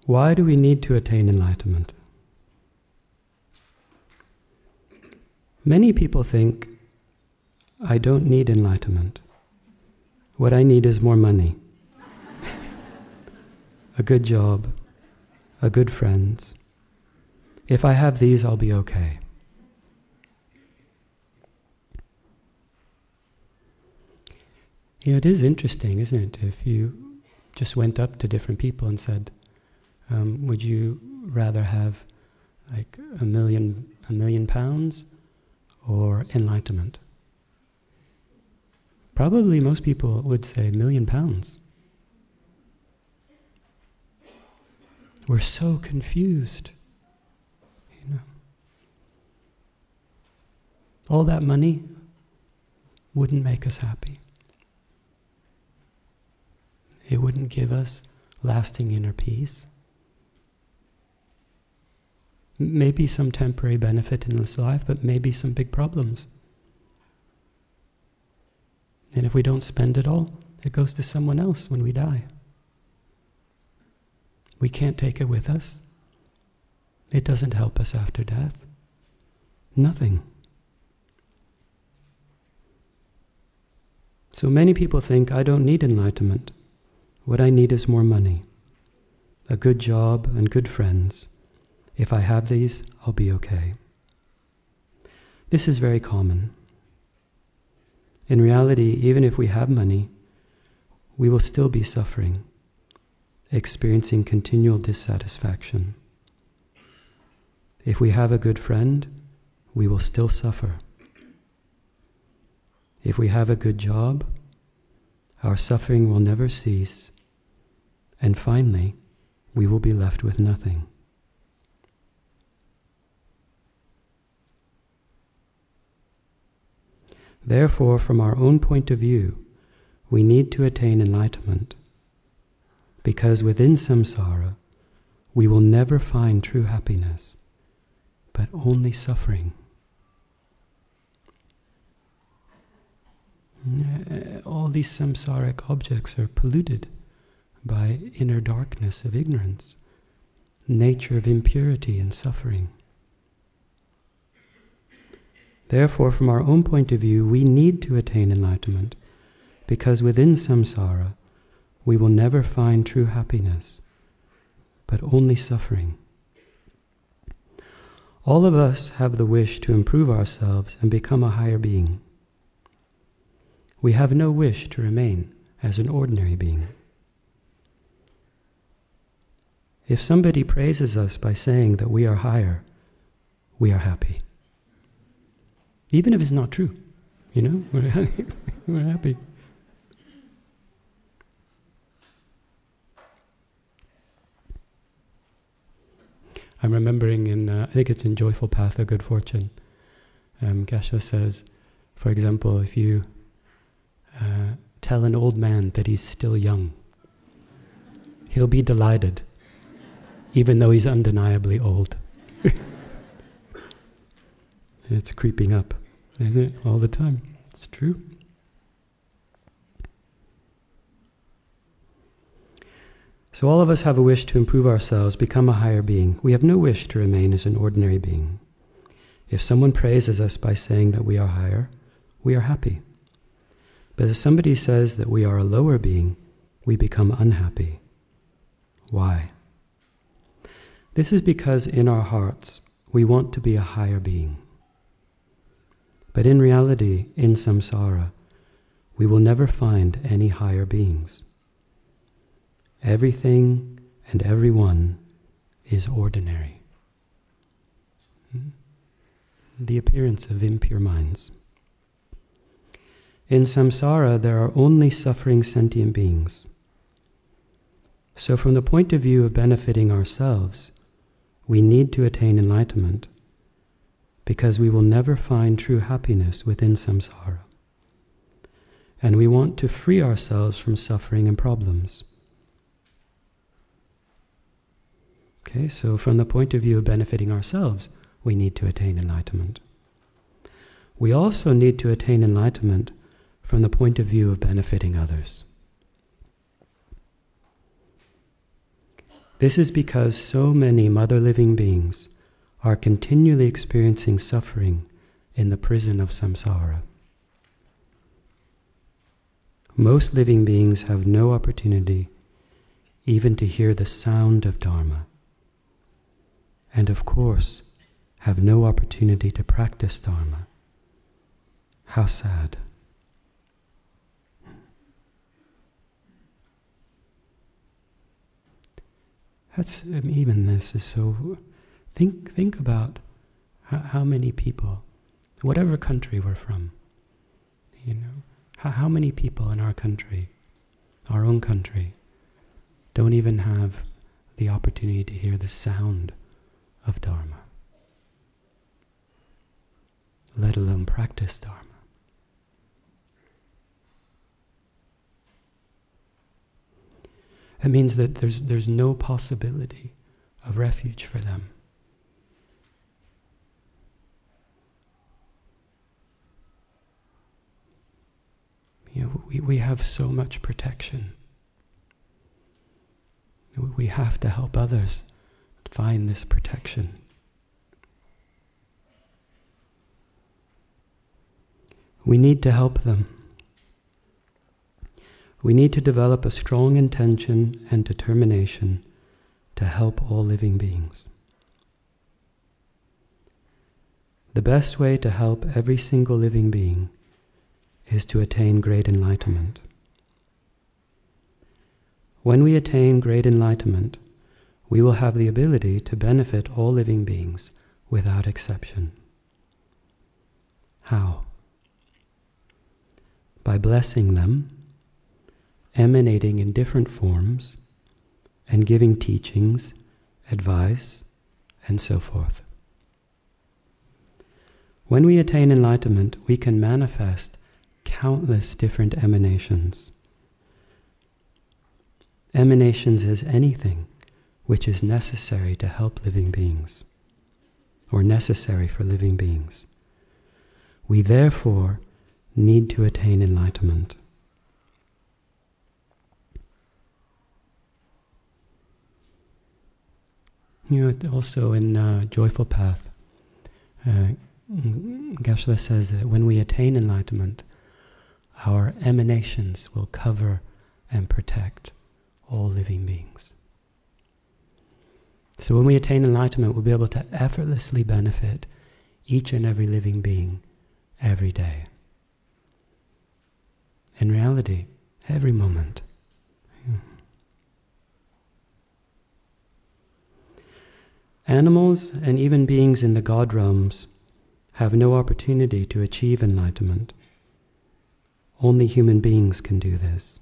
Why do we need to attain enlightenment? Many people think, I don't need enlightenment. What I need is more money, a good job, a good friends. If I have these, I'll be okay. It is interesting, isn't it? If you just went up to different people and said, would you rather have like a million pounds or enlightenment? Probably most people would say £1,000,000. We're so confused, All that money wouldn't make us happy. It wouldn't give us lasting inner peace. Maybe some temporary benefit in this life, but maybe some big problems. And if we don't spend it all, it goes to someone else when we die. We can't take it with us. It doesn't help us after death. Nothing. So many people think, I don't need enlightenment. What I need is more money, a good job and good friends. If I have these, I'll be okay. This is very common. In reality, even if we have money, we will still be suffering, experiencing continual dissatisfaction. If we have a good friend, we will still suffer. If we have a good job, our suffering will never cease, and finally, we will be left with nothing. Therefore, from our own point of view, we need to attain enlightenment, because within samsara, we will never find true happiness, but only suffering. All these samsaric objects are polluted by inner darkness of ignorance, nature of impurity and suffering. Therefore, from our own point of view, we need to attain enlightenment, because within samsara, we will never find true happiness, but only suffering. All of us have the wish to improve ourselves and become a higher being. We have no wish to remain as an ordinary being. If somebody praises us by saying that we are higher, we are happy. Even if it's not true, we're happy. I'm remembering I think it's in Joyful Path of Good Fortune, Geshe says, for example, if you tell an old man that he's still young, he'll be delighted, even though he's undeniably old. It's creeping up, isn't it? All the time. It's true. So all of us have a wish to improve ourselves, become a higher being. We have no wish to remain as an ordinary being. If someone praises us by saying that we are higher, we are happy. But if somebody says that we are a lower being, we become unhappy. Why? This is because in our hearts, we want to be a higher being. But in reality, in samsara, we will never find any higher beings. Everything and everyone is ordinary. The appearance of impure minds. In samsara, there are only suffering sentient beings. So from the point of view of benefiting ourselves, we need to attain enlightenment, because we will never find true happiness within samsara. And we want to free ourselves from suffering and problems. Okay, so from the point of view of benefiting ourselves, we need to attain enlightenment. We also need to attain enlightenment from the point of view of benefiting others. This is because so many mother living beings are continually experiencing suffering in the prison of samsara. Most living beings have no opportunity even to hear the sound of Dharma, and of course have no opportunity to practice Dharma. How sad. Even this is so. Think about how many people, whatever country we're from, how many people in our country, our own country, don't even have the opportunity to hear the sound of Dharma, let alone practice Dharma. It means that there's no possibility of refuge for them. We have so much protection. We have to help others find this protection. We need to help them. We need to develop a strong intention and determination to help all living beings. The best way to help every single living being is to attain great enlightenment. When we attain great enlightenment, we will have the ability to benefit all living beings without exception. How? By blessing them, emanating in different forms, and giving teachings, advice, and so forth. When we attain enlightenment, we can manifest countless different emanations. Emanations is anything which is necessary to help living beings, or necessary for living beings. We therefore need to attain enlightenment. Also in Joyful Path, Geshe-la says that when we attain enlightenment, our emanations will cover and protect all living beings. So when we attain enlightenment, we'll be able to effortlessly benefit each and every living being every day. In reality, every moment. Animals and even beings in the God realms have no opportunity to achieve enlightenment. Only human beings can do this.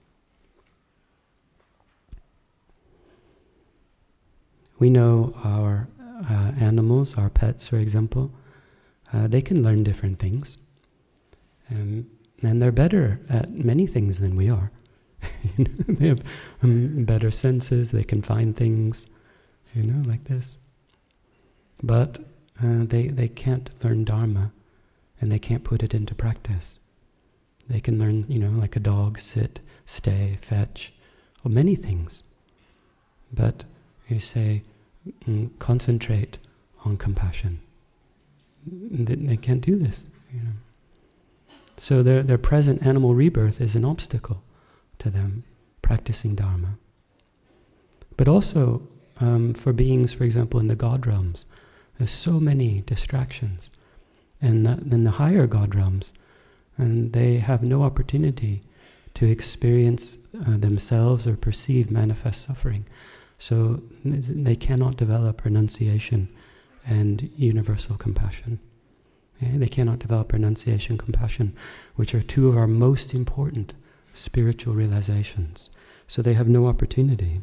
We know our animals, our pets, for example, they can learn different things. And they're better at many things than we are. They have better senses, they can find things, like this. But they can't learn Dharma, and they can't put it into practice. They can learn, like a dog, sit, stay, fetch, or many things. But you say, concentrate on compassion. They can't do this. So their present animal rebirth is an obstacle to them practicing Dharma. But also for beings, for example, in the God realms, there's so many distractions. And in the higher God realms, and they have no opportunity to experience themselves or perceive manifest suffering. So they cannot develop renunciation and universal compassion. They cannot develop renunciation and compassion, which are two of our most important spiritual realizations. So they have no opportunity.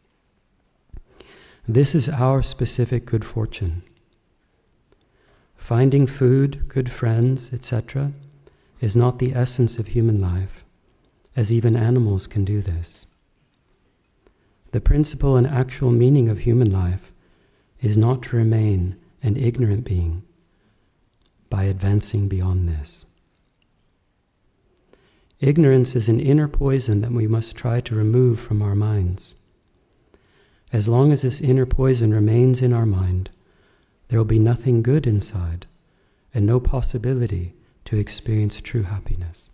This is our specific good fortune. Finding food, good friends, etc., is not the essence of human life, as even animals can do this. The principle and actual meaning of human life is not to remain an ignorant being by advancing beyond this. Ignorance is an inner poison that we must try to remove from our minds. as long as this inner poison remains in our mind, there will be nothing good inside and no possibility to experience true happiness.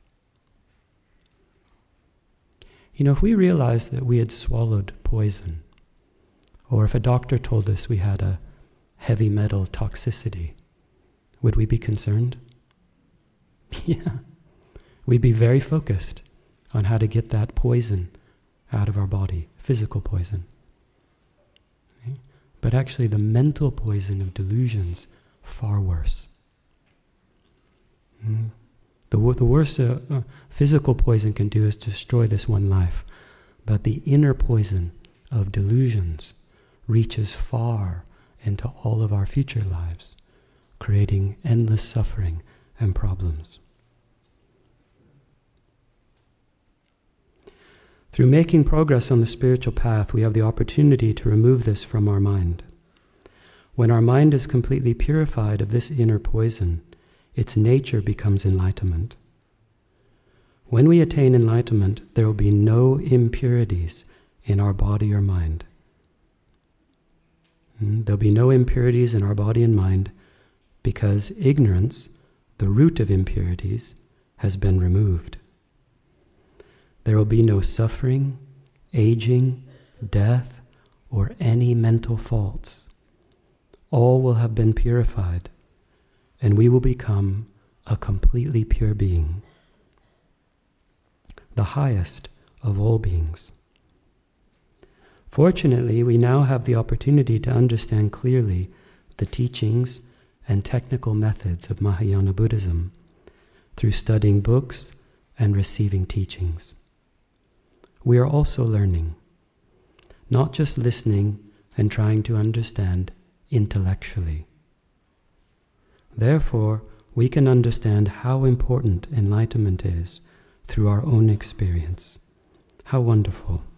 If we realized that we had swallowed poison, or if a doctor told us we had a heavy metal toxicity, would we be concerned? Yeah. We'd be very focused on how to get that poison out of our body, physical poison. Okay? But actually the mental poison of delusions, far worse. The worst physical poison can do is destroy this one life. But the inner poison of delusions reaches far into all of our future lives, creating endless suffering and problems. Through making progress on the spiritual path, we have the opportunity to remove this from our mind. When our mind is completely purified of this inner poison, its nature becomes enlightenment. When we attain enlightenment, there will be no impurities in our body or mind. There'll be no impurities in our body and mind because ignorance, the root of impurities, has been removed. There will be no suffering, aging, death, or any mental faults. All will have been purified, and we will become a completely pure being, the highest of all beings. Fortunately, we now have the opportunity to understand clearly the teachings and technical methods of Mahayana Buddhism through studying books and receiving teachings. We are also learning, not just listening and trying to understand intellectually. Therefore, we can understand how important enlightenment is through our own experience. How wonderful.